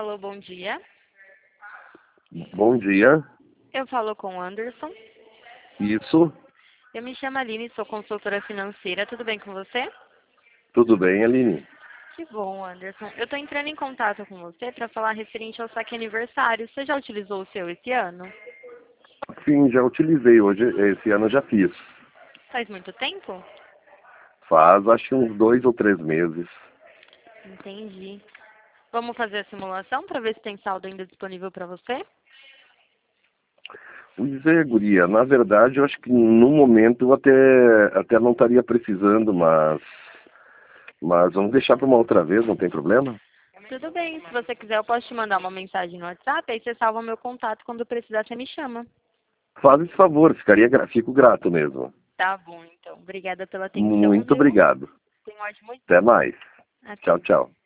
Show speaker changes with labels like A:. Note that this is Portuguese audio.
A: Alô, bom dia.
B: Bom dia.
A: Eu falo com o Anderson.
B: Isso.
A: Eu me chamo Aline, sou consultora financeira. Tudo bem com você?
B: Tudo bem, Aline?
A: Que bom, Anderson. Eu estou entrando em contato com você para falar referente ao saque aniversário. Você já utilizou o seu esse ano?
B: Sim, já utilizei hoje. Esse ano já fiz.
A: Faz muito tempo?
B: Faz, acho que uns 2 ou 3 meses.
A: Entendi. Vamos fazer a simulação para ver se tem saldo ainda disponível para você?
B: Pois é, guria. Na verdade, eu acho que no momento eu até não estaria precisando, mas vamos deixar para uma outra vez, não tem problema?
A: Tudo bem. Se você quiser, eu posso te mandar uma mensagem no WhatsApp, aí você salva meu contato. Quando precisar, você me chama.
B: Faz esse favor, fico grato mesmo.
A: Tá bom, então. Obrigada pela atenção,
B: Muito
A: viu?
B: obrigado.
A: Tenha um ótimo
B: Até
A: dia.
B: mais.
A: Até.
B: Tchau, tchau.